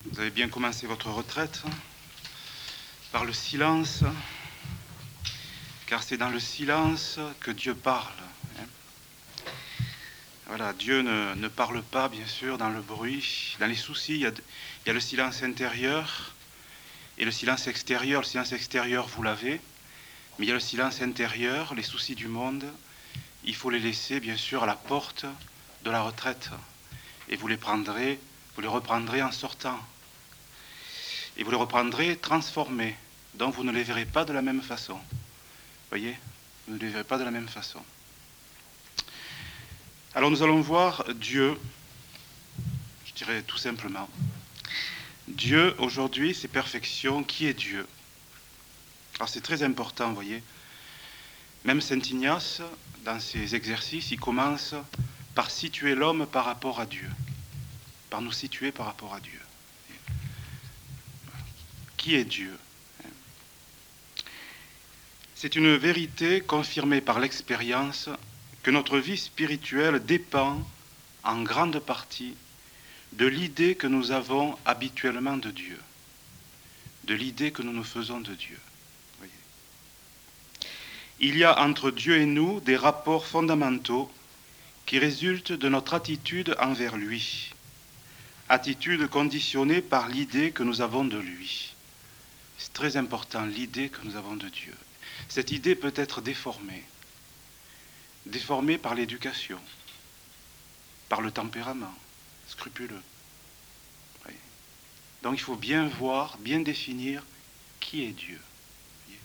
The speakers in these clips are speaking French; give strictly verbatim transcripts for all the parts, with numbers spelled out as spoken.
Vous avez bien commencé votre retraite par le silence, car c'est dans le silence que Dieu parle. Voilà, Dieu ne, ne parle pas, bien sûr, dans le bruit. Dans les soucis, il y, a, il y a le silence intérieur et le silence extérieur. Le silence extérieur, vous l'avez, mais il y a le silence intérieur, les soucis du monde. Il faut les laisser, bien sûr, à la porte de la retraite. Et vous les prendrez, vous les reprendrez en sortant. Et vous les reprendrez transformés. Donc vous ne les verrez pas de la même façon. Voyez, vous ne les verrez pas de la même façon. Alors nous allons voir Dieu, je dirais tout simplement. Dieu, aujourd'hui, c'est perfection. Qui est Dieu? Alors c'est très important, vous voyez. Même Saint Ignace, dans ses exercices, il commence par situer l'homme par rapport à Dieu. Par nous situer par rapport à Dieu. Qui est Dieu? C'est une vérité confirmée par l'expérience que notre vie spirituelle dépend en grande partie de l'idée que nous avons habituellement de Dieu, de l'idée que nous nous faisons de Dieu. Voyez. Il y a entre Dieu et nous des rapports fondamentaux qui résultent de notre attitude envers lui, attitude conditionnée par l'idée que nous avons de lui. C'est très important, l'idée que nous avons de Dieu. Cette idée peut être déformée, déformée par l'éducation, par le tempérament scrupuleux. Voyez. Donc il faut bien voir, bien définir qui est Dieu. Voyez.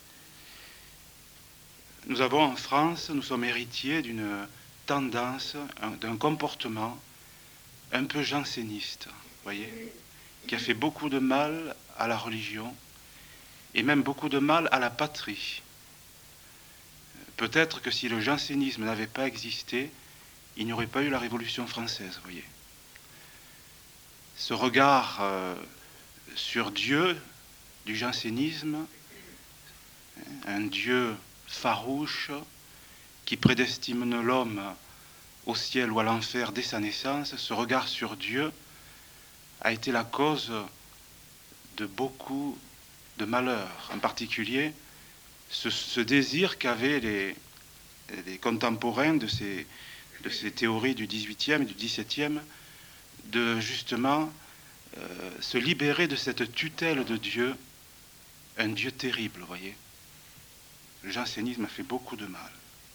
Nous avons en France, nous sommes héritiers d'une tendance, d'un comportement un peu janséniste, voyez, qui a fait beaucoup de mal à la religion et même beaucoup de mal à la patrie. Peut-être que si le jansénisme n'avait pas existé, il n'y aurait pas eu la Révolution française, voyez. Ce regard euh, sur Dieu du jansénisme, un Dieu farouche qui prédestine l'homme au ciel ou à l'enfer dès sa naissance, ce regard sur Dieu a été la cause de beaucoup de malheurs, en particulier ce, ce désir qu'avaient les, les contemporains de ces, de ces théories du dix-huitième et du dix-septième de justement euh, se libérer de cette tutelle de Dieu, un Dieu terrible, vous voyez. Le jansénisme a fait beaucoup de mal.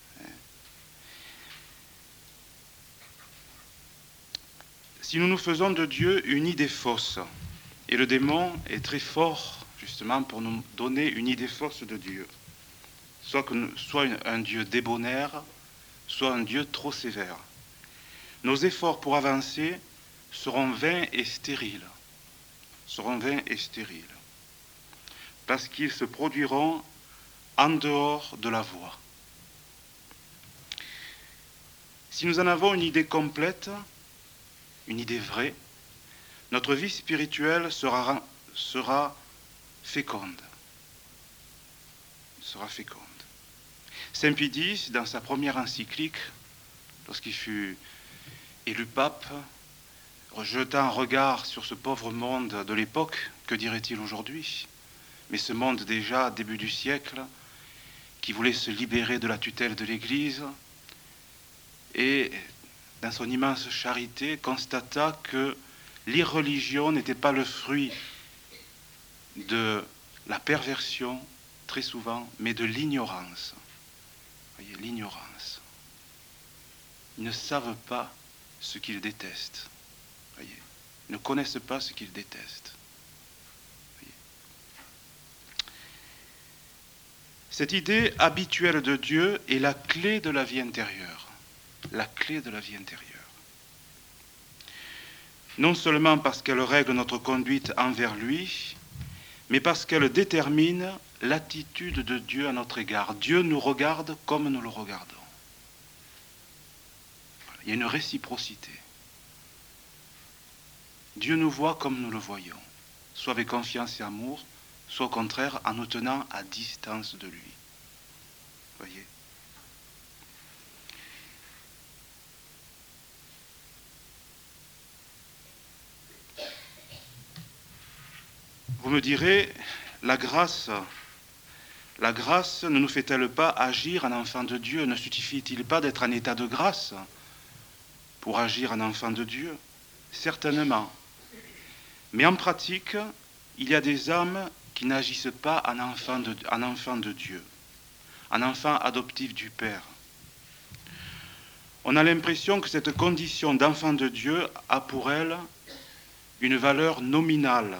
Si nous nous faisons de Dieu une idée fausse, et le démon est très fort justement pour nous donner une idée fausse de Dieu, soit, que, soit un Dieu débonnaire, soit un Dieu trop sévère, nos efforts pour avancer seront vains et stériles, seront vains et stériles, parce qu'ils se produiront en dehors de la voie. Si nous en avons une idée complète, une idée vraie, notre vie spirituelle sera, sera féconde. Sera féconde. Saint Pie X, dans sa première encyclique, lorsqu'il fut élu pape, jetant un regard sur ce pauvre monde de l'époque, que dirait-il aujourd'hui? Mais ce monde déjà, début du siècle, qui voulait se libérer de la tutelle de l'Église, et dans son immense charité, constata que l'irreligion n'était pas le fruit de la perversion, très souvent, mais de l'ignorance. Vous voyez, l'ignorance. Ils ne savent pas ce qu'ils détestent. Vous voyez, ils ne connaissent pas ce qu'ils détestent. Voyez. Cette idée habituelle de Dieu est la clé de la vie intérieure. La clé de la vie intérieure. Non seulement parce qu'elle règle notre conduite envers lui, mais parce qu'elle détermine l'attitude de Dieu à notre égard. Dieu nous regarde comme nous le regardons. Il y a une réciprocité. Dieu nous voit comme nous le voyons, soit avec confiance et amour, soit au contraire en nous tenant à distance de lui. Voyez. me direz, la grâce, la grâce ne nous fait-elle pas agir en enfant de Dieu? Ne suffit-il pas d'être en état de grâce pour agir en enfant de Dieu? Certainement. Mais en pratique, il y a des âmes qui n'agissent pas en enfant de, en enfant de Dieu, en enfant adoptif du Père. On a l'impression que cette condition d'enfant de Dieu a pour elle une valeur nominale.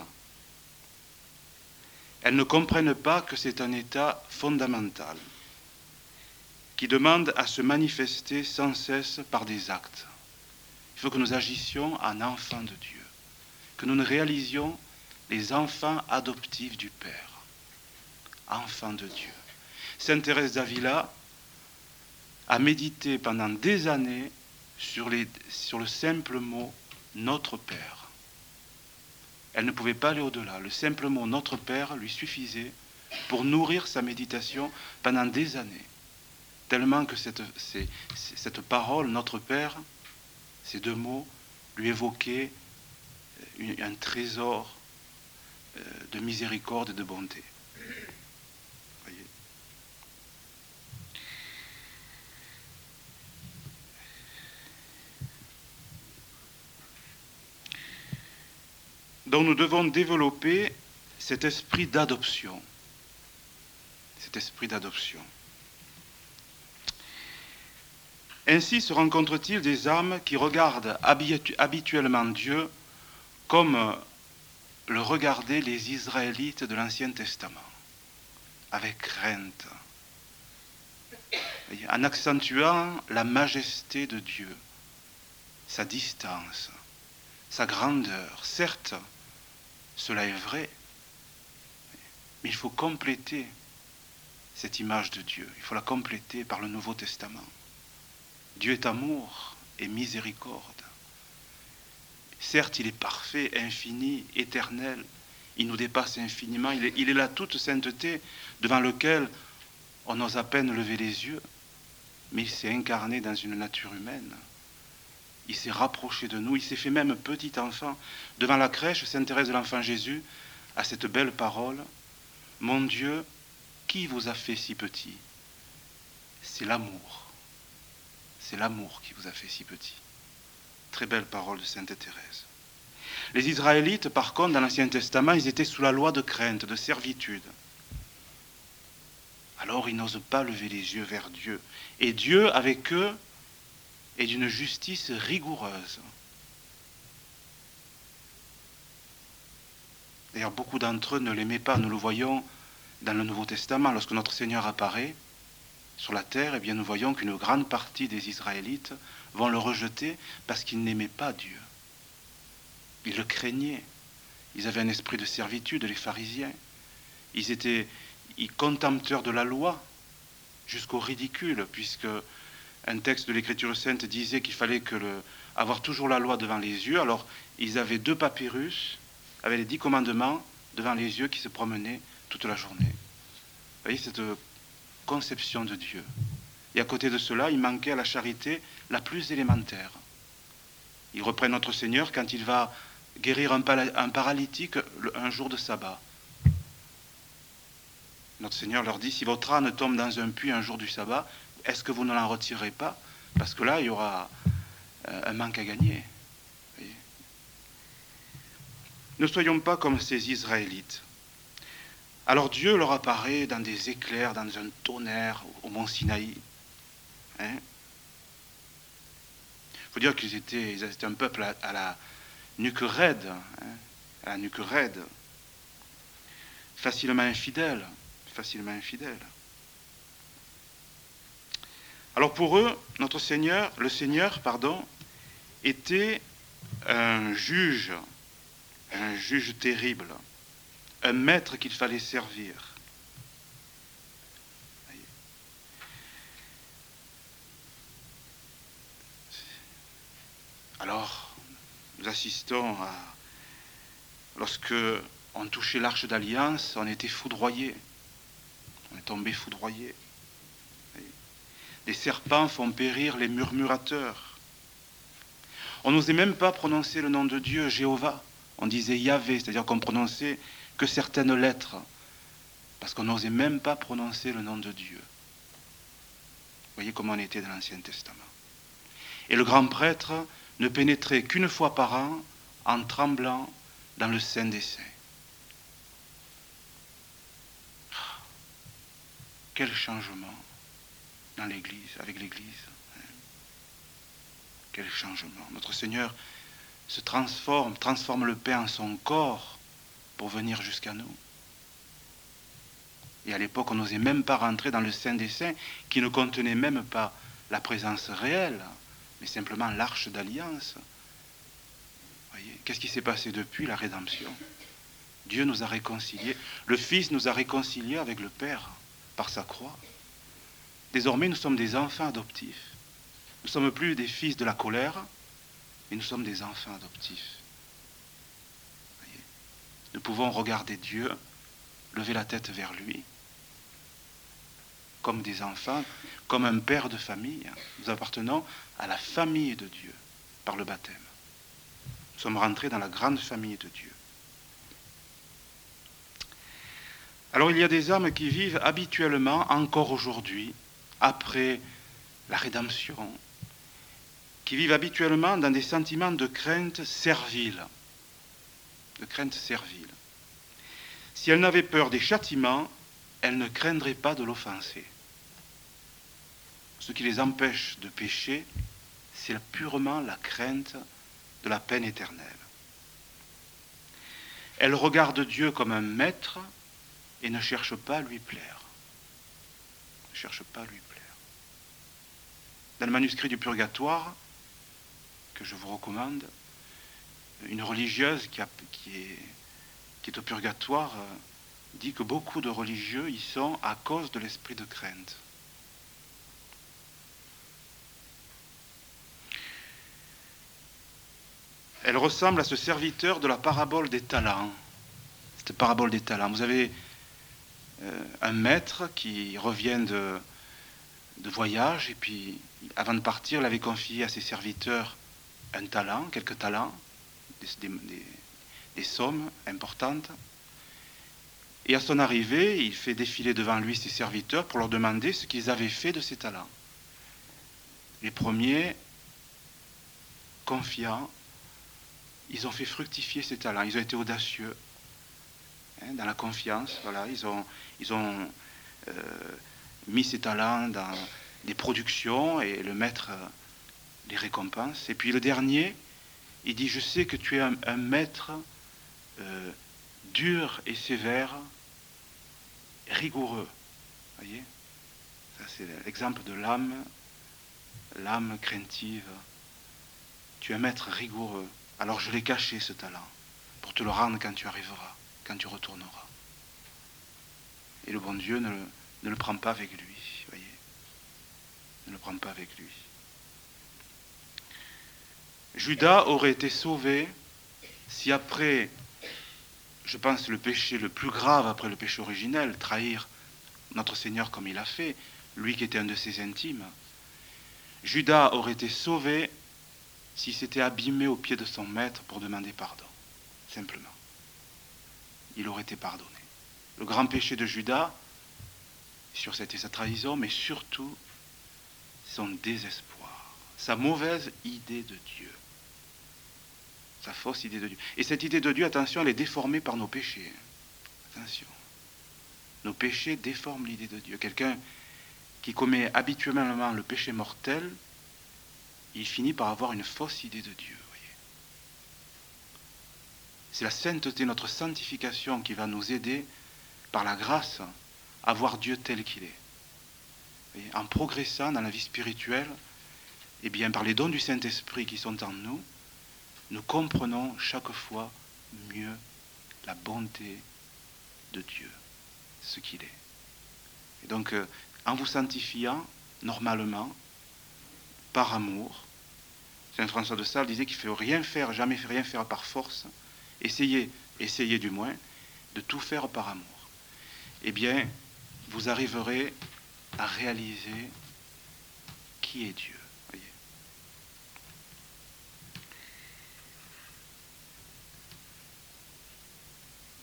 Elles ne comprennent pas que c'est un état fondamental qui demande à se manifester sans cesse par des actes. Il faut que nous agissions en enfants de Dieu, que nous ne réalisions les enfants adoptifs du Père, enfants de Dieu. Sainte Thérèse d'Avila a médité pendant des années sur, les, sur le simple mot « Notre Père ». Elle ne pouvait pas aller au-delà. Le simple mot « Notre Père » lui suffisait pour nourrir sa méditation pendant des années. Tellement que cette, c'est, c'est, cette parole « Notre Père », ces deux mots, lui évoquaient une, un trésor de miséricorde et de bonté. Voyez. Donc nous devons développer cet esprit d'adoption. Cet esprit d'adoption. Ainsi se rencontre-t-il des âmes qui regardent habitu- habituellement Dieu comme le regardaient les Israélites de l'Ancien Testament, avec crainte, en accentuant la majesté de Dieu, sa distance, sa grandeur. Certes, cela est vrai, mais il faut compléter cette image de Dieu. Il faut la compléter par le Nouveau Testament. Dieu est amour et miséricorde. Certes, il est parfait, infini, éternel. Il nous dépasse infiniment. Il est, il est la toute sainteté devant lequel on ose à peine lever les yeux. Mais il s'est incarné dans une nature humaine. Il s'est rapproché de nous. Il s'est fait même petit enfant. Devant la crèche, Sainte Thérèse de l'Enfant Jésus a cette belle parole. « Mon Dieu, qui vous a fait si petit ?» C'est l'amour. C'est l'amour qui vous a fait si petit. Très belle parole de Sainte Thérèse. Les Israélites, par contre, dans l'Ancien Testament, ils étaient sous la loi de crainte, de servitude. Alors ils n'osent pas lever les yeux vers Dieu. Et Dieu, avec eux, est d'une justice rigoureuse. D'ailleurs, beaucoup d'entre eux ne l'aimaient pas. Nous le voyons dans le Nouveau Testament. Lorsque notre Seigneur apparaît sur la terre, eh bien, nous voyons qu'une grande partie des Israélites vont le rejeter parce qu'ils n'aimaient pas Dieu. Ils le craignaient. Ils avaient un esprit de servitude, les pharisiens. Ils étaient ils contempteurs de la loi jusqu'au ridicule, puisque un texte de l'Écriture sainte disait qu'il fallait que le, avoir toujours la loi devant les yeux. Alors, ils avaient deux papyrus avec les dix commandements devant les yeux qui se promenaient toute la journée. Vous voyez cette conception de Dieu. Et à côté de cela, il manquait à la charité la plus élémentaire. Il reprend notre Seigneur quand il va guérir un, un paralytique un jour de sabbat. Notre Seigneur leur dit, si votre âne tombe dans un puits un jour du sabbat, est-ce que vous ne l'en retirez pas? Parce que là, il y aura un manque à gagner. Voyez. Ne soyons pas comme ces Israélites. Alors Dieu leur apparaît dans des éclairs, dans un tonnerre au mont Sinaï. Hein? Il faut dire qu'ils étaient, ils étaient un peuple à, à la nuque raide, hein? à la nuque raide, facilement infidèle, facilement infidèle. Alors pour eux, notre Seigneur, le Seigneur, pardon, était un juge, un juge terrible, un maître qu'il fallait servir. Alors, nous assistons à... Lorsque on touchait l'arche d'alliance, on était foudroyé. On est tombé foudroyé. Les serpents font périr les murmurateurs. On n'osait même pas prononcer le nom de Dieu, Jéhovah. On disait Yahvé, c'est-à-dire qu'on prononçait que certaines lettres, parce qu'on n'osait même pas prononcer le nom de Dieu. Vous voyez comment on était dans l'Ancien Testament. Et le grand prêtre ne pénétrait qu'une fois par an en tremblant dans le Saint des Saints. Quel changement dans l'Église, avec l'Église. Quel changement. Notre Seigneur se transforme, transforme le pain en son corps pour venir jusqu'à nous. Et à l'époque, on n'osait même pas rentrer dans le Saint des Saints, qui ne contenait même pas la présence réelle, mais simplement l'arche d'alliance. Voyez, qu'est-ce qui s'est passé depuis la rédemption? Dieu nous a réconciliés. Le Fils nous a réconciliés avec le Père par sa croix. Désormais, nous sommes des enfants adoptifs. Nous ne sommes plus des fils de la colère, mais nous sommes des enfants adoptifs. Voyez, nous pouvons regarder Dieu, lever la tête vers lui, comme des enfants, comme un père de famille. Nous appartenons à la famille de Dieu par le baptême. Nous sommes rentrés dans la grande famille de Dieu. Alors il y a des âmes qui vivent habituellement, encore aujourd'hui, après la rédemption, qui vivent habituellement dans des sentiments de crainte servile. De crainte servile. Si elles n'avaient peur des châtiments, elles ne craindraient pas de l'offenser. Ce qui les empêche de pécher, c'est purement la crainte de la peine éternelle. Elles regardent Dieu comme un maître et ne cherchent pas à lui plaire. Ne cherchent pas à lui plaire. Dans le manuscrit du Purgatoire, que je vous recommande, une religieuse qui, a, qui, est, qui est au Purgatoire euh, dit que beaucoup de religieux y sont à cause de l'esprit de crainte. Elle ressemble à ce serviteur de la parabole des talents. Cette parabole des talents. Vous avez euh, un maître qui revient de, de voyage et puis, avant de partir, il avait confié à ses serviteurs un talent, quelques talents, des, des, des sommes importantes. Et à son arrivée, il fait défiler devant lui ses serviteurs pour leur demander ce qu'ils avaient fait de ces talents. Les premiers, confiants, ils ont fait fructifier ces talents, ils ont été audacieux, hein, dans la confiance, voilà, ils ont, ils ont euh, mis ces talents dans des productions et le maître euh, les récompense. Et puis le dernier, il dit, je sais que tu es un, un maître euh, dur et sévère, rigoureux. Voyez, ça c'est l'exemple de l'âme, l'âme craintive. Tu es un maître rigoureux. Alors je l'ai caché, ce talent, pour te le rendre quand tu arriveras, quand tu retourneras. Et le bon Dieu ne le, ne le prend pas avec lui, voyez. Ne le prend pas avec lui. Judas aurait été sauvé si après, je pense, le péché le plus grave après le péché originel, trahir notre Seigneur comme il a fait, lui qui était un de ses intimes, Judas aurait été sauvé s'il s'était abîmé au pied de son maître pour demander pardon, simplement. Il aurait été pardonné. Le grand péché de Judas, sur c'était sa trahison, mais surtout son désespoir, sa mauvaise idée de Dieu, sa fausse idée de Dieu. Et cette idée de Dieu, attention, elle est déformée par nos péchés. Attention. Nos péchés déforment l'idée de Dieu. Quelqu'un qui commet habituellement le péché mortel, il finit par avoir une fausse idée de Dieu. Voyez. C'est la sainteté, notre sanctification qui va nous aider, par la grâce, à voir Dieu tel qu'il est. Voyez. En progressant dans la vie spirituelle, et bien par les dons du Saint-Esprit qui sont en nous, nous comprenons chaque fois mieux la bonté de Dieu, ce qu'il est. Et donc, euh, en vous sanctifiant, normalement, par amour. Saint François de Sales disait qu'il ne faut rien faire, jamais rien faire par force. Essayez, essayez du moins, de tout faire par amour. Eh bien, vous arriverez à réaliser qui est Dieu. Voyez.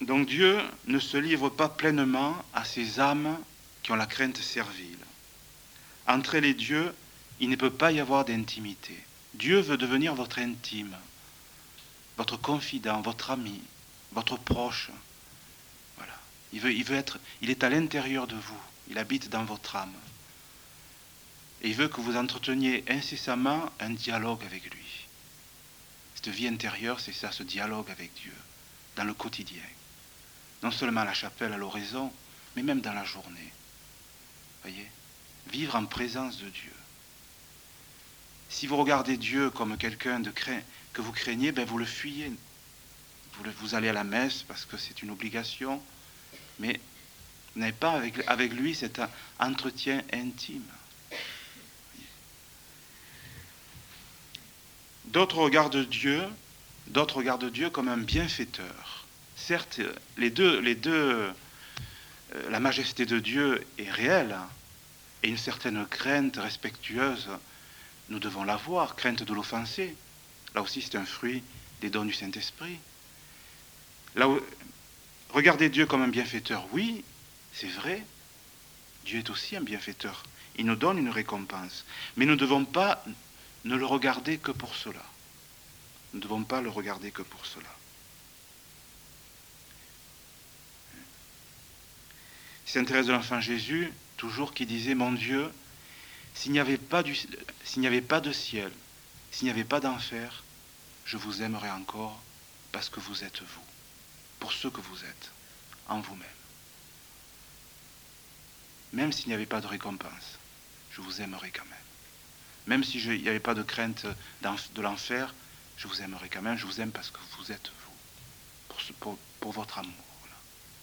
Donc Dieu ne se livre pas pleinement à ces âmes qui ont la crainte servile. Entre elle et Dieu, il ne peut pas y avoir d'intimité. Dieu veut devenir votre intime, votre confident, votre ami, votre proche. Voilà. Il veut, il veut être, il est à l'intérieur de vous. Il habite dans votre âme. Et il veut que vous entreteniez incessamment un dialogue avec lui. Cette vie intérieure, c'est ça, ce dialogue avec Dieu, dans le quotidien. Non seulement à la chapelle, à l'oraison, mais même dans la journée. Voyez, vivre en présence de Dieu. Si vous regardez Dieu comme quelqu'un de craint, que vous craignez, ben vous le fuyez. Vous, le, vous allez à la messe parce que c'est une obligation, mais vous n'avez pas avec, avec lui cet entretien intime. D'autres regardent Dieu, d'autres regardent Dieu comme un bienfaiteur. Certes, les deux, les deux, euh, la majesté de Dieu est réelle, et une certaine crainte respectueuse, nous devons l'avoir, crainte de l'offenser. Là aussi, c'est un fruit des dons du Saint-Esprit. Là où, regarder Dieu comme un bienfaiteur, oui, c'est vrai. Dieu est aussi un bienfaiteur. Il nous donne une récompense. Mais nous ne devons pas ne le regarder que pour cela. Nous ne devons pas le regarder que pour cela. Sainte Thérèse de l'Enfant Jésus, toujours qui disait, mon Dieu, s'il n'y avait pas du, s'il n'y avait pas de ciel, s'il n'y avait pas d'enfer, je vous aimerais encore parce que vous êtes vous, pour ce que vous êtes, en vous-même. Même s'il n'y avait pas de récompense, je vous aimerais quand même. Même s'il n'y avait pas de crainte de l'enfer, je vous aimerais quand même. Je vous aime parce que vous êtes vous, pour, ce, pour, pour votre amour. Voilà.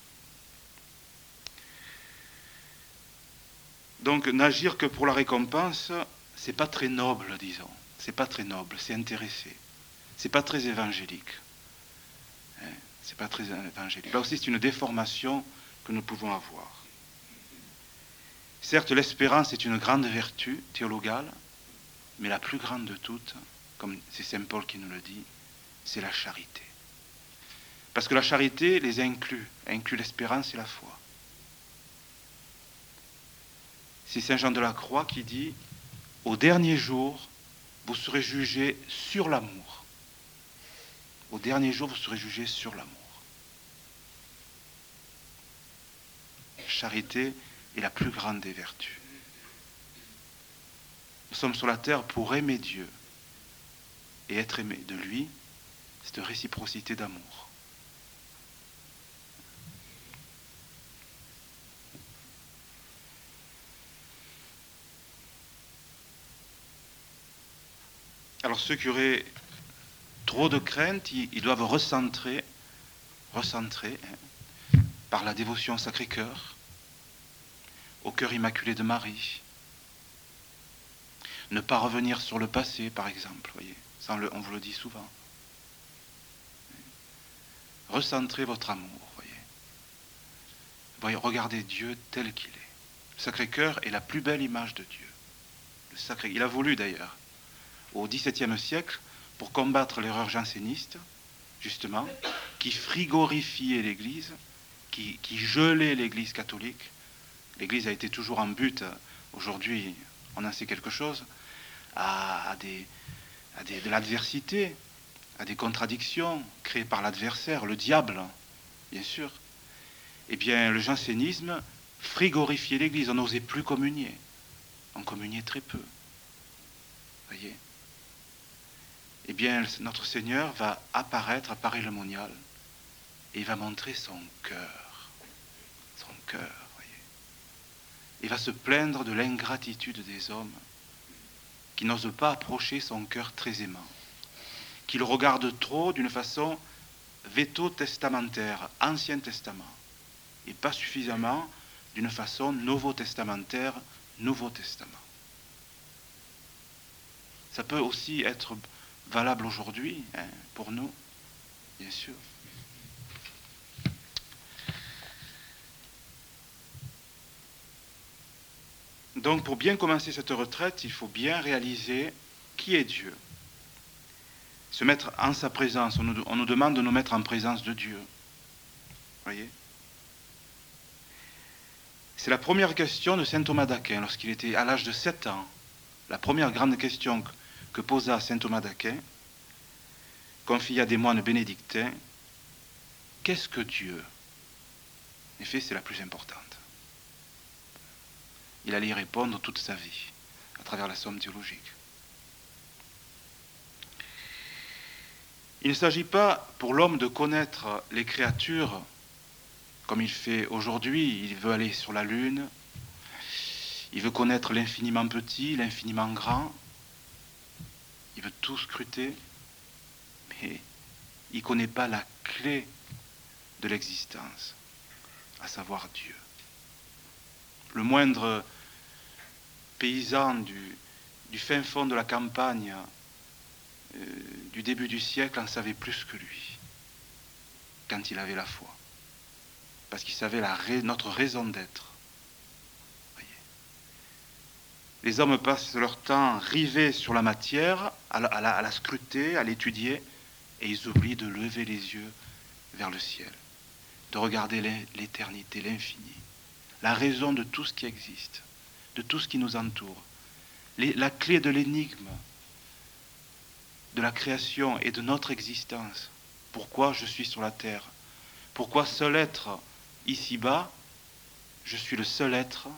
Donc, n'agir que pour la récompense, c'est pas très noble, disons. C'est pas très noble, c'est intéressé. C'est pas très évangélique. Hein, c'est pas très évangélique. Là aussi, c'est une déformation que nous pouvons avoir. Certes, l'espérance est une grande vertu théologale, mais la plus grande de toutes, comme c'est Saint Paul qui nous le dit, c'est la charité. Parce que la charité les inclut, inclut l'espérance et la foi. C'est Saint Jean de la Croix qui dit, au dernier jour, vous serez jugés sur l'amour. Au dernier jour, vous serez jugés sur l'amour. La charité est la plus grande des vertus. Nous sommes sur la terre pour aimer Dieu et être aimé de lui, cette réciprocité d'amour. Alors ceux qui auraient trop de crainte, ils, ils doivent recentrer, recentrer hein, par la dévotion au Sacré-Cœur, au cœur immaculé de Marie. Ne pas revenir sur le passé, par exemple, voyez. Ça, on, le, on vous le dit souvent. Recentrez votre amour, voyez. Voyez, regardez Dieu tel qu'il est. Le Sacré-Cœur est la plus belle image de Dieu. Le Sacré, il a voulu d'ailleurs, au dix-septième siècle, pour combattre l'erreur janséniste, justement, qui frigorifiait l'Église, qui, qui gelait l'Église catholique. L'Église a été toujours en but, aujourd'hui on en sait quelque chose, à, à, des, à des, de l'adversité, à des contradictions créées par l'adversaire, le diable, bien sûr. Eh bien, le jansénisme frigorifiait l'Église, on n'osait plus communier. On communiait très peu. Voyez. Eh bien, notre Seigneur va apparaître à Paris-le-Monial et il va montrer son cœur. Son cœur. Il va se plaindre de l'ingratitude des hommes qui n'osent pas approcher son cœur très aimant, qui le regardent trop d'une façon véto-testamentaire, Ancien Testament, et pas suffisamment d'une façon nouveau-testamentaire, Nouveau Testament. Ça peut aussi être valable aujourd'hui, hein, pour nous, bien sûr. Donc, pour bien commencer cette retraite, il faut bien réaliser qui est Dieu. Se mettre en sa présence. On nous, on nous demande de nous mettre en présence de Dieu. Voyez ? C'est la première question de saint Thomas d'Aquin lorsqu'il était à l'âge de sept ans. La première grande question que posa saint Thomas d'Aquin, confiée à des moines bénédictins, qu'est-ce que Dieu ? En effet, c'est la plus importante. Il allait y répondre toute sa vie, à travers la somme théologique. Il ne s'agit pas pour l'homme de connaître les créatures comme il fait aujourd'hui. Il veut aller sur la lune, il veut connaître l'infiniment petit, l'infiniment grand, il veut tout scruter, mais il ne connaît pas la clé de l'existence, à savoir Dieu. Le moindre paysan du, du fin fond de la campagne euh, du début du siècle en savait plus que lui, quand il avait la foi. Parce qu'il savait la, notre raison d'être. Voyez. Les hommes passent leur temps rivés sur la matière, à la, à la, à la scruter, à l'étudier, et ils oublient de lever les yeux vers le ciel, de regarder l'éternité, l'infini, la raison de tout ce qui existe, de tout ce qui nous entoure, les, la clé de l'énigme de la création et de notre existence. Pourquoi je suis sur la terre? Pourquoi seul être ici-bas, je suis le seul être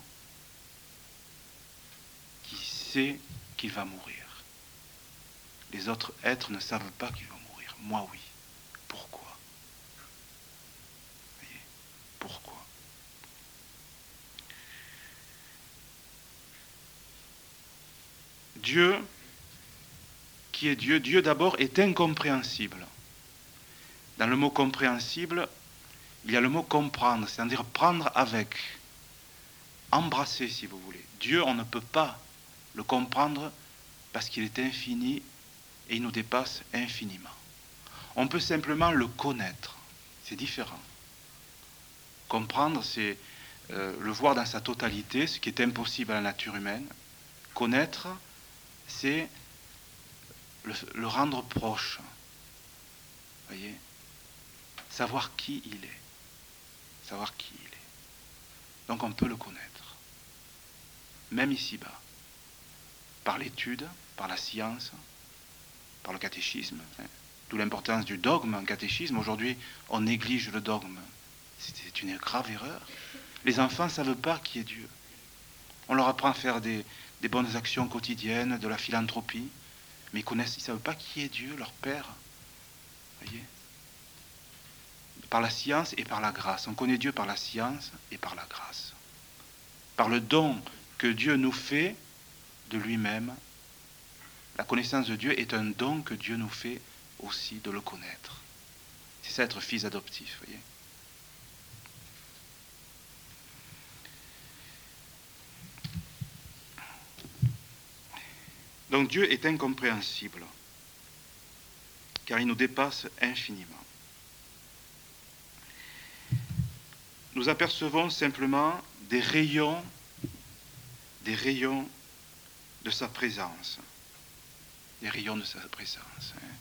qui sait qu'il va mourir. Les autres êtres ne savent pas qu'ils vont mourir. Moi, oui. Pourquoi? Voyez? Pourquoi? Dieu, qui est Dieu, Dieu d'abord est incompréhensible. Dans le mot compréhensible, il y a le mot comprendre, c'est-à-dire prendre avec, embrasser si vous voulez. Dieu, on ne peut pas le comprendre parce qu'il est infini et il nous dépasse infiniment. On peut simplement le connaître, c'est différent. Comprendre, c'est euh, le voir dans sa totalité, ce qui est impossible à la nature humaine. Connaître, c'est le, le rendre proche. Voyez, savoir qui il est. Savoir qui il est. Donc on peut le connaître, même ici-bas, par l'étude, par la science, par le catéchisme. Hein. D'où l'importance du dogme en catéchisme. Aujourd'hui, on néglige le dogme. C'est une grave erreur. Les enfants ne savent pas qui est Dieu. On leur apprend à faire des, des bonnes actions quotidiennes, de la philanthropie, mais ils connaissent, ils ne savent pas qui est Dieu, leur Père. Voyez ? Par la science et par la grâce. On connaît Dieu par la science et par la grâce. Par le don que Dieu nous fait de lui-même. La connaissance de Dieu est un don que Dieu nous fait aussi de le connaître. C'est ça être fils adoptif, voyez. Donc Dieu est incompréhensible, car il nous dépasse infiniment. Nous apercevons simplement des rayons, des rayons de sa présence. Des rayons de sa présence. Hein.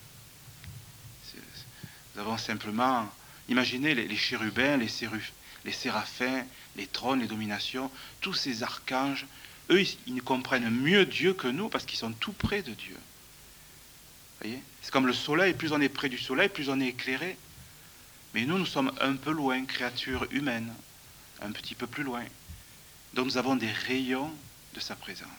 Nous avons simplement, imaginez les, les chérubins, les, séruf, les séraphins, les trônes, les dominations, tous ces archanges, eux, ils, ils comprennent mieux Dieu que nous parce qu'ils sont tout près de Dieu. Vous voyez ? C'est comme le soleil, plus on est près du soleil, plus on est éclairé. Mais nous, nous sommes un peu loin, créatures humaines, un petit peu plus loin. Donc nous avons des rayons de sa présence.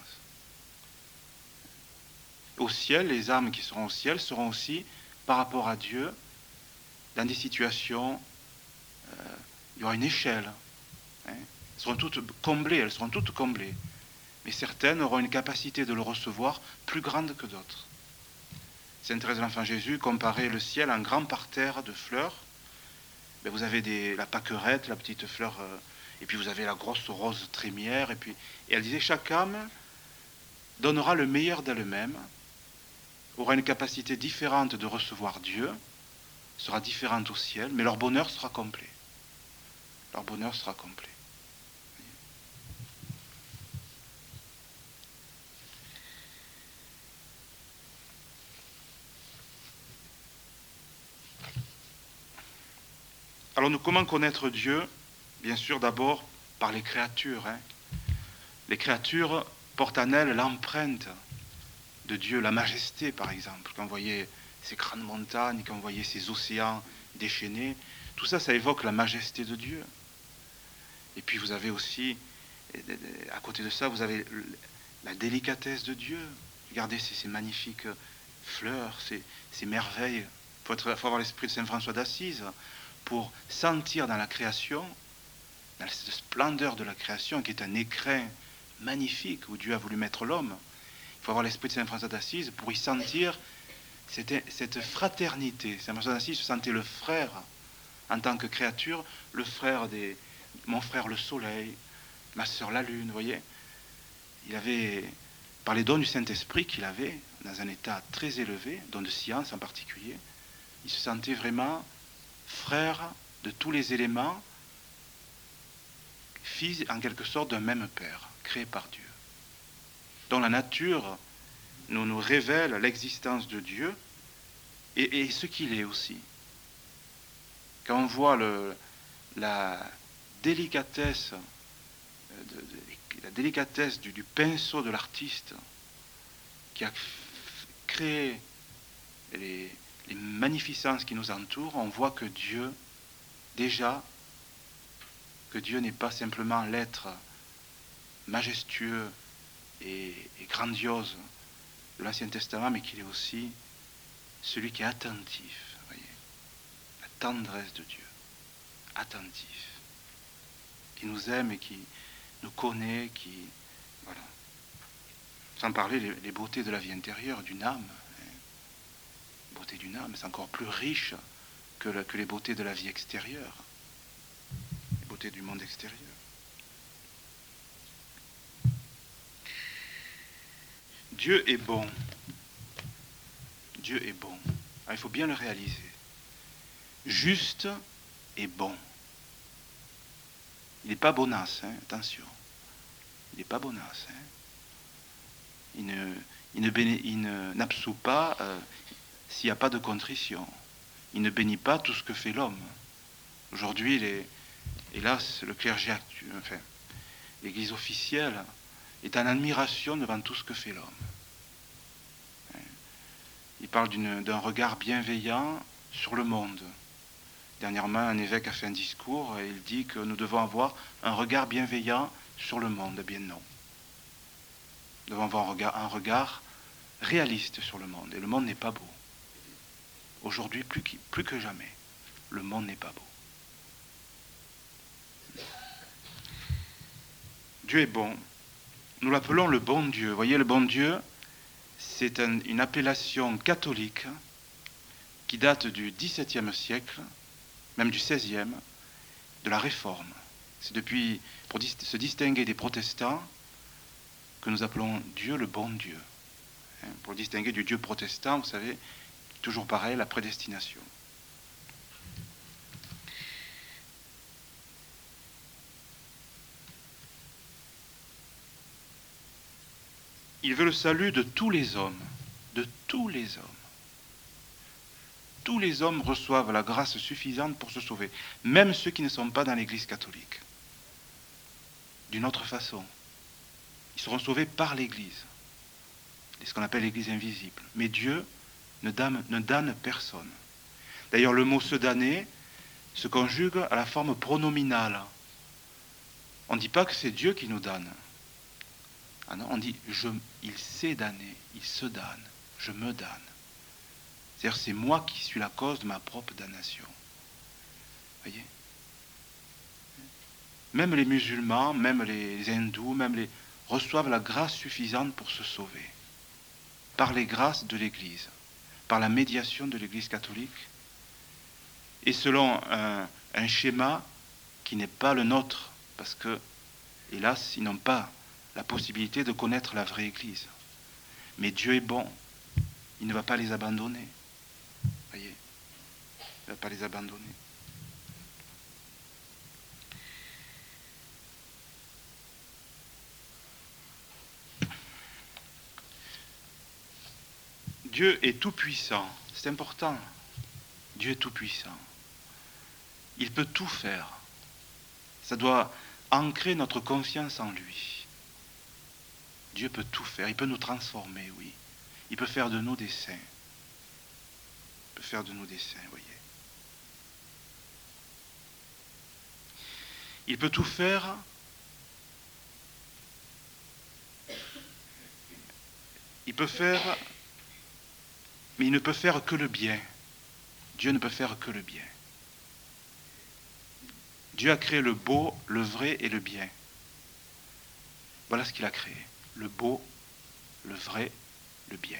Au ciel, les âmes qui seront au ciel seront aussi, par rapport à Dieu, dans des situations, euh, il y aura une échelle. Hein. Elles seront toutes comblées, elles seront toutes comblées. Mais certaines auront une capacité de le recevoir plus grande que d'autres. Sainte Thérèse de l'Enfant Jésus comparait le ciel à un grand parterre de fleurs. Ben vous avez des, la pâquerette, la petite fleur, euh, et puis vous avez la grosse rose trémière. Et, puis, et elle disait, chaque âme donnera le meilleur d'elle-même, aura une capacité différente de recevoir Dieu, sera différente au ciel, mais leur bonheur sera complet. Leur bonheur sera complet. Alors nous, comment connaître Dieu? Bien sûr, d'abord par les créatures. Hein. Les créatures portent en elles l'empreinte de Dieu, la majesté par exemple. Quand vous voyez ces grandes montagnes, quand vous voyez ces océans déchaînés, tout ça, ça évoque la majesté de Dieu. Et puis vous avez aussi, à côté de ça, vous avez la délicatesse de Dieu. Regardez ces, ces magnifiques fleurs, ces, ces merveilles. Il faut, faut avoir l'esprit de saint François d'Assise pour sentir dans la création, dans cette splendeur de la création qui est un écrin magnifique où Dieu a voulu mettre l'homme. Il faut avoir l'esprit de saint François d'Assise pour y sentir cette, cette fraternité. Saint François d'Assise se sentait le frère en tant que créature, le frère des... mon frère le soleil, ma sœur la lune, vous voyez. Il avait, par les dons du Saint-Esprit qu'il avait, dans un état très élevé, dons de science en particulier, il se sentait vraiment frère de tous les éléments, fils en quelque sorte d'un même Père, créé par Dieu. Donc la nature nous, nous révèle l'existence de Dieu et, et ce qu'il est aussi. Quand on voit le, la délicatesse, de, de, la délicatesse du, du pinceau de l'artiste qui a créé les, les magnificences qui nous entourent, on voit que Dieu, déjà, que Dieu n'est pas simplement l'être majestueux et, et grandiose de l'Ancien Testament, mais qu'il est aussi celui qui est attentif, voyez, la tendresse de Dieu, attentif, qui nous aime et qui nous connaît, qui, voilà, sans parler les, les beautés de la vie intérieure, d'une âme, hein. Beauté d'une âme, c'est encore plus riche que, le, que les beautés de la vie extérieure, les beautés du monde extérieur. Dieu est bon. Dieu est bon. Alors, il faut bien le réaliser. Juste et bon. Il n'est pas bonasse, hein, attention. Il n'est pas bonasse. Hein. Il ne, il ne béné, il ne, n'absout pas euh, s'il n'y a pas de contrition. Il ne bénit pas tout ce que fait l'homme. Aujourd'hui, les, hélas, le clergé actuel, enfin, l'Église officielle est en admiration devant tout ce que fait l'homme. Il parle d'une, d'un regard bienveillant sur le monde. Dernièrement, un évêque a fait un discours et il dit que nous devons avoir un regard bienveillant sur le monde. Eh bien non. Nous devons avoir un regard, un regard réaliste sur le monde. Et le monde n'est pas beau. Aujourd'hui, plus, plus que jamais, le monde n'est pas beau. Dieu est bon. Nous l'appelons le bon Dieu. Vous voyez, le bon Dieu, c'est un, une appellation catholique qui date du dix-septième siècle, même du seizième, de la Réforme. C'est depuis, pour se distinguer des protestants, que nous appelons Dieu le bon Dieu. Pour le distinguer du Dieu protestant, vous savez, toujours pareil, la prédestination. Il veut le salut de tous les hommes, de tous les hommes. Tous les hommes reçoivent la grâce suffisante pour se sauver, même ceux qui ne sont pas dans l'Église catholique. D'une autre façon, ils seront sauvés par l'Église. C'est ce qu'on appelle l'Église invisible. Mais Dieu ne damne, ne damne personne. D'ailleurs, le mot se damner se conjugue à la forme pronominale. On ne dit pas que c'est Dieu qui nous damne. Ah non, on dit je, il s'est damné, il se damne, je me damne. C'est-à-dire c'est moi qui suis la cause de ma propre damnation. Voyez ? Même les musulmans, même les hindous, même les reçoivent la grâce suffisante pour se sauver. Par les grâces de l'Église, par la médiation de l'Église catholique, et selon un, un schéma qui n'est pas le nôtre, parce que, hélas, ils n'ont pas la possibilité de connaître la vraie Église. Mais Dieu est bon, il ne va pas les abandonner. Voyez, il ne va pas les abandonner. Dieu est tout-puissant, c'est important. Dieu est tout-puissant. Il peut tout faire. Ça doit ancrer notre confiance en lui. Dieu peut tout faire. Il peut nous transformer, oui. Il peut faire de nous des saints. Il peut faire de nous des saints, voyez. Il peut tout faire. Il peut faire, mais il ne peut faire que le bien. Dieu ne peut faire que le bien. Dieu a créé le beau, le vrai et le bien. Voilà ce qu'il a créé. Le beau, le vrai, le bien.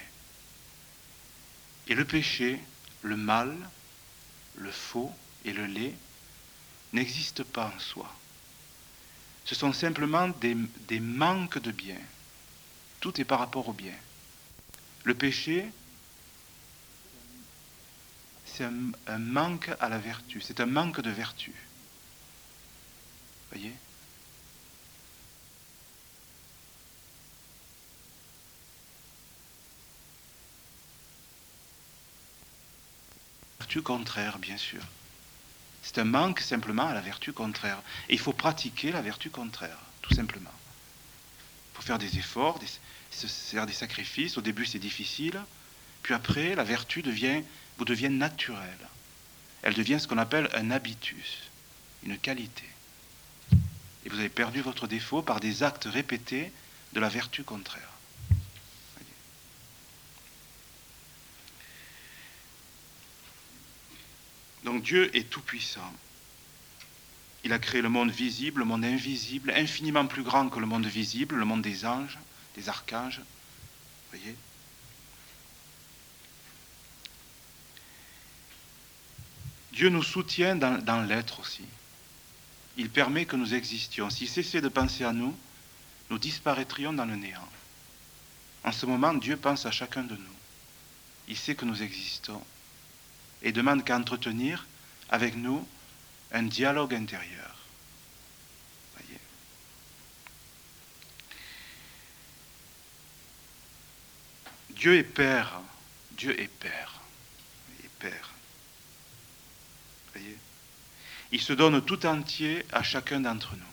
Et le péché, le mal, le faux et le laid n'existent pas en soi. Ce sont simplement des, des manques de bien. Tout est par rapport au bien. Le péché, c'est un, un manque à la vertu. C'est un manque de vertu. Voyez ? Vertu contraire, bien sûr. C'est un manque simplement à la vertu contraire. Et il faut pratiquer la vertu contraire, tout simplement. Il faut faire des efforts, des, faire des sacrifices. Au début, c'est difficile. Puis après, la vertu devient, vous devient naturelle. Elle devient ce qu'on appelle un habitus, une qualité. Et vous avez perdu votre défaut par des actes répétés de la vertu contraire. Donc Dieu est tout-puissant. Il a créé le monde visible, le monde invisible, infiniment plus grand que le monde visible, le monde des anges, des archanges. Voyez ? Dieu nous soutient dans, dans l'être aussi. Il permet que nous existions. S'il cessait de penser à nous, nous disparaîtrions dans le néant. En ce moment, Dieu pense à chacun de nous. Il sait que nous existons et demande qu'à entretenir avec nous un dialogue intérieur. Voyez. Dieu est Père. Dieu est Père. Il est Père. Voyez. Il se donne tout entier à chacun d'entre nous.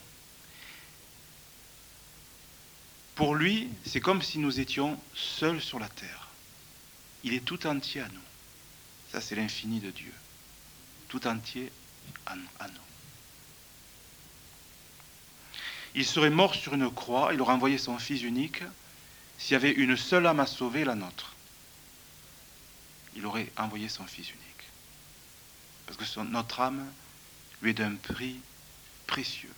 Pour lui, c'est comme si nous étions seuls sur la terre. Il est tout entier à nous. Ça, c'est l'infini de Dieu. Tout entier à nous. Il serait mort sur une croix, il aurait envoyé son Fils unique. S'il y avait une seule âme à sauver, la nôtre, il aurait envoyé son Fils unique. Parce que son, notre âme lui est d'un prix précieux.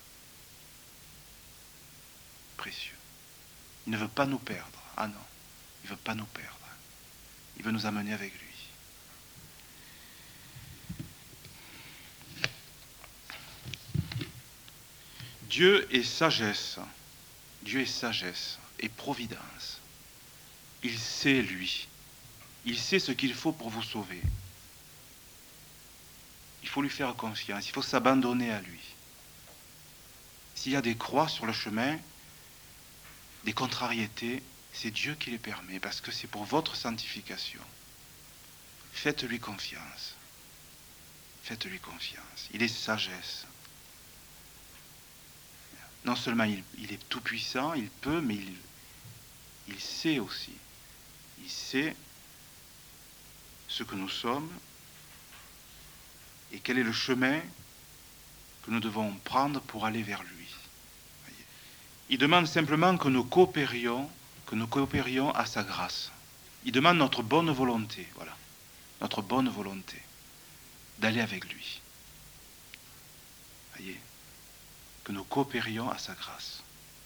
Précieux. Il ne veut pas nous perdre. Ah non, il ne veut pas nous perdre. Il veut nous amener avec lui. Dieu est sagesse. Dieu est sagesse et providence. Il sait, lui. Il sait ce qu'il faut pour vous sauver. Il faut lui faire confiance. Il faut s'abandonner à lui. S'il y a des croix sur le chemin, des contrariétés, c'est Dieu qui les permet, parce que c'est pour votre sanctification. Faites-lui confiance. Faites-lui confiance. Il est sagesse. Non seulement il, il est tout puissant, il peut, mais il, il sait aussi. Il sait ce que nous sommes et quel est le chemin que nous devons prendre pour aller vers lui. Voyez. Il demande simplement que nous coopérions, que nous coopérions à sa grâce. Il demande notre bonne volonté, voilà, notre bonne volonté d'aller avec lui. Voyez. Que nous coopérions à sa grâce.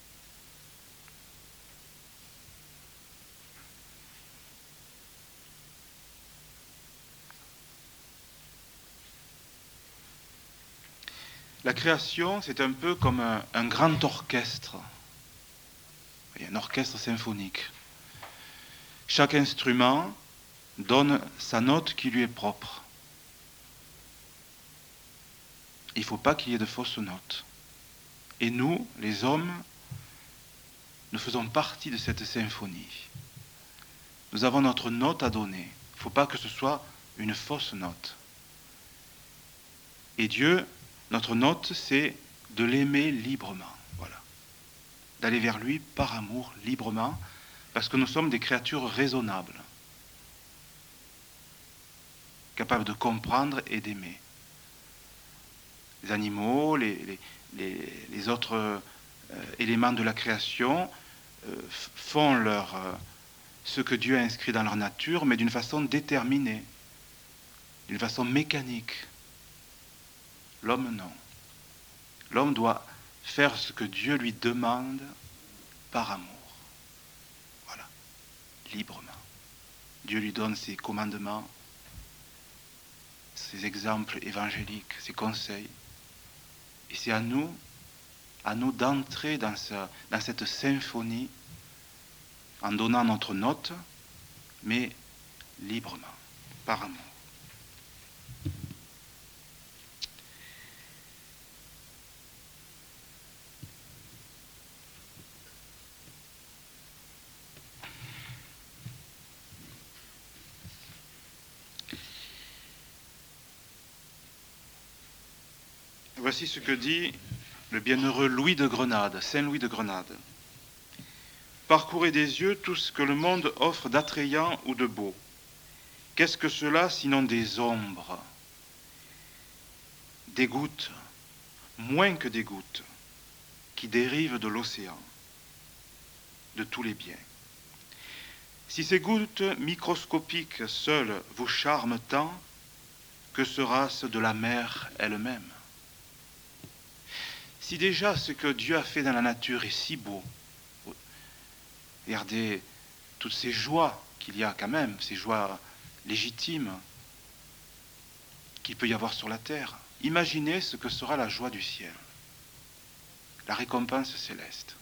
La création, c'est un peu comme un, un grand orchestre, un orchestre symphonique. Chaque instrument donne sa note qui lui est propre. Il ne faut pas qu'il y ait de fausses notes. Et nous, les hommes, nous faisons partie de cette symphonie. Nous avons notre note à donner. Il ne faut pas que ce soit une fausse note. Et Dieu Notre note, c'est de l'aimer librement, voilà. D'aller vers lui par amour, librement, parce que nous sommes des créatures raisonnables, capables de comprendre et d'aimer. Les animaux, les, les, les, les autres euh, éléments de la création euh, font leur, euh, ce que Dieu a inscrit dans leur nature, mais d'une façon déterminée, d'une façon mécanique. L'homme, non. L'homme doit faire ce que Dieu lui demande par amour. Voilà, librement. Dieu lui donne ses commandements, ses exemples évangéliques, ses conseils. Et c'est à nous, à nous d'entrer dans, ce, dans cette symphonie en donnant notre note, mais librement, par amour. Voici ce que dit le bienheureux Louis de Grenade, Saint Louis de Grenade. Parcourez des yeux tout ce que le monde offre d'attrayant ou de beau. Qu'est-ce que cela sinon des ombres, des gouttes, moins que des gouttes, qui dérivent de l'océan, de tous les biens. Si ces gouttes microscopiques seules vous charment tant, que sera-ce de la mer elle-même? Si déjà ce que Dieu a fait dans la nature est si beau, regardez toutes ces joies qu'il y a quand même, ces joies légitimes qu'il peut y avoir sur la terre, imaginez ce que sera la joie du ciel, la récompense céleste.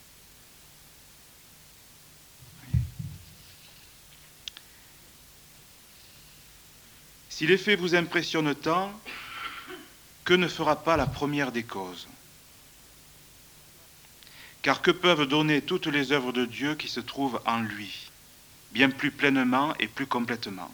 Si l'effet vous impressionne tant, que ne fera pas la première des causes? Car que peuvent donner toutes les œuvres de Dieu qui se trouvent en lui, bien plus pleinement et plus complètement?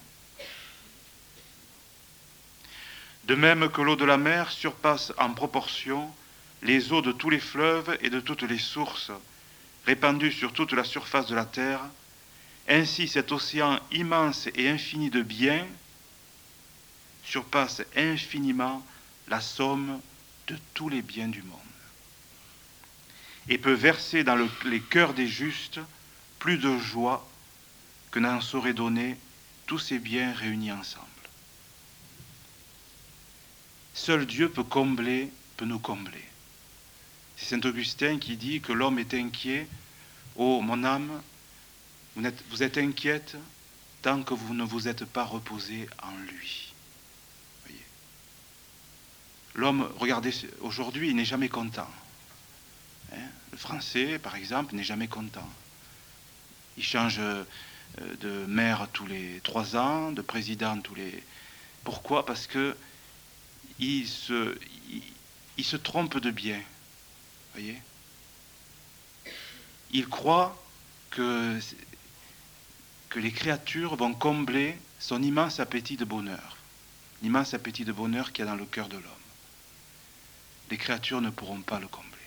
De même que l'eau de la mer surpasse en proportion les eaux de tous les fleuves et de toutes les sources répandues sur toute la surface de la terre, ainsi cet océan immense et infini de biens surpasse infiniment la somme de tous les biens du monde, et peut verser dans le, les cœurs des justes plus de joie que n'en sauraient donner tous ces biens réunis ensemble. Seul Dieu peut combler, peut nous combler. C'est saint Augustin qui dit que l'homme est inquiet. Oh, mon âme, vous êtes, vous êtes inquiète tant que vous ne vous êtes pas reposé en lui. Voyez. L'homme, regardez, aujourd'hui, il n'est jamais content. Hein? Le Français, par exemple, n'est jamais content. Il change de maire tous les trois ans, de président tous les... Pourquoi? Parce que il se, il, il se trompe de bien. Voyez? Il croit que, que les créatures vont combler son immense appétit de bonheur, l'immense appétit de bonheur qu'il y a dans le cœur de l'homme. Les créatures ne pourront pas le combler.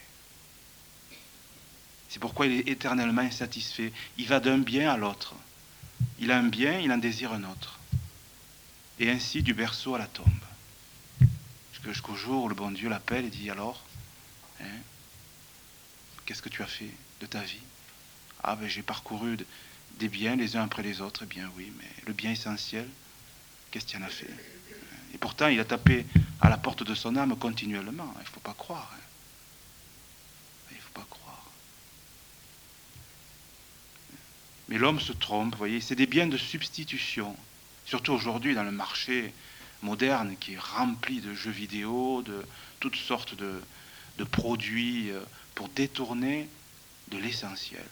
C'est pourquoi il est éternellement insatisfait. Il va d'un bien à l'autre. Il a un bien, il en désire un autre. Et ainsi du berceau à la tombe. Jusqu'au jour où le bon Dieu l'appelle et dit alors, hein, qu'est-ce que tu as fait de ta vie? Ah ben j'ai parcouru des biens les uns après les autres. Eh bien oui, mais le bien essentiel, qu'est-ce qu'il en a fait? Et pourtant il a tapé à la porte de son âme continuellement. Il ne faut pas croire. Hein. Il ne faut pas croire. Mais l'homme se trompe, vous voyez, c'est des biens de substitution. Surtout aujourd'hui dans le marché moderne qui est rempli de jeux vidéo, de toutes sortes de, de produits pour détourner de l'essentiel.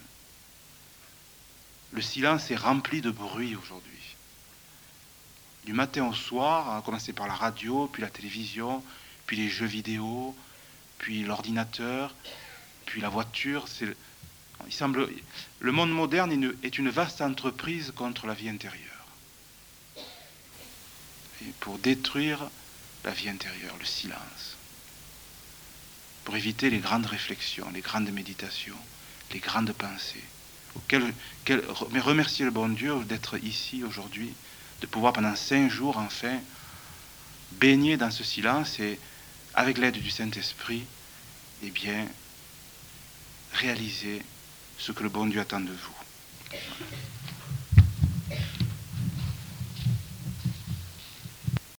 Le silence est rempli de bruit aujourd'hui. Du matin au soir, à commencer par la radio, puis la télévision, puis les jeux vidéo, puis l'ordinateur, puis la voiture. C'est, il semble, le monde moderne est une, est une vaste entreprise contre la vie intérieure. Et pour détruire la vie intérieure, le silence. pour éviter les grandes réflexions, les grandes méditations, les grandes pensées. Quel, quel, mais remercier le bon Dieu d'être ici aujourd'hui, de pouvoir pendant cinq jours enfin baigner dans ce silence et avec l'aide du Saint-Esprit, eh bien, réaliser ce que le bon Dieu attend de vous. Voilà.